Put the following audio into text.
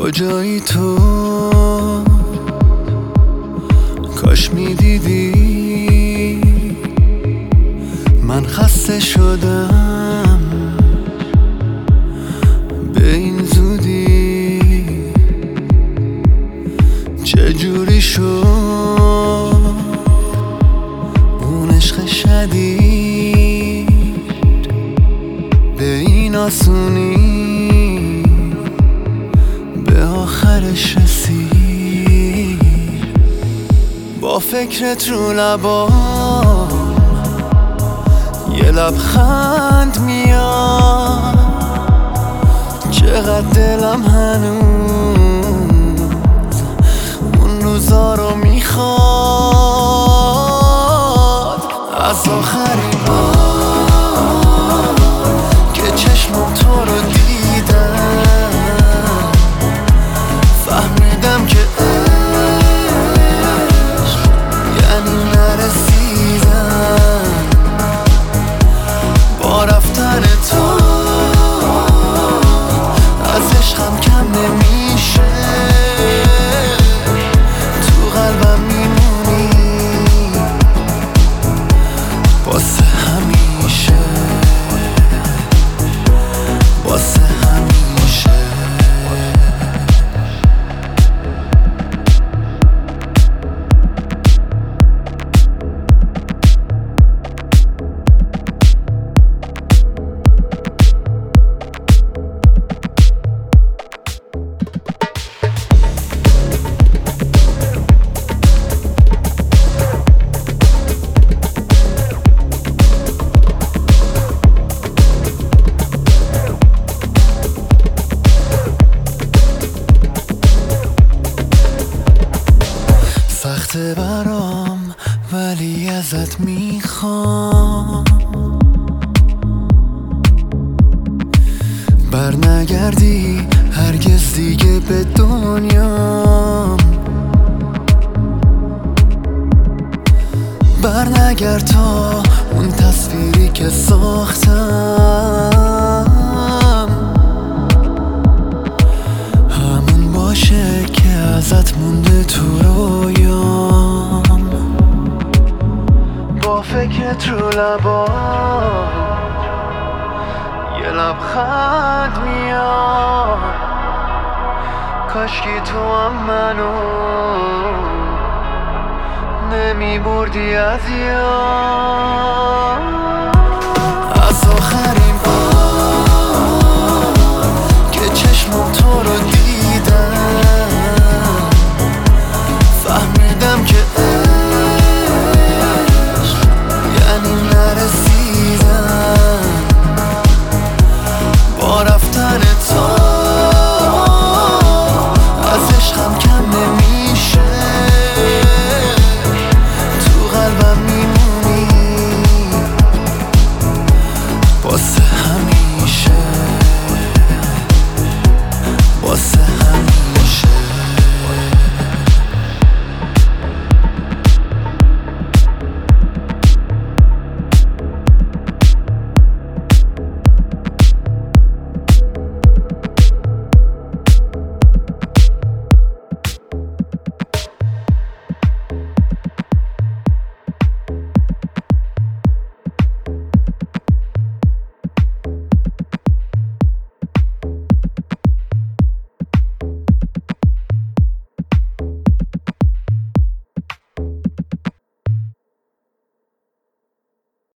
کجایی تو؟ کاش میدیدی من خسته شدم به این زودی. چجوری شد اون عشق شدید به این آسونی به آخرش رسید؟ با فکرت رو لبام یه لبخند میاد، چقدر دلم هنوز اون روزا رو میخواد. از آخرین بار که چشمم تو رو دیدم فهمیدم که عشق یعنی نرسیدم. با رفتن تو از عشقم کم نمیشه، تو قلبم میمونی واسه همیشه، واسه همیشه. سخته برام ولی ازت میخوام برنگردی هرگز دیگه به دنیام. برنگرد تا اون تصویری که ساختم همون باشه که ازت مونده تو رویام. با فکرت رو لبام یه لبخند میاد، کاشکی تو هم منو نمی بردی از یاد.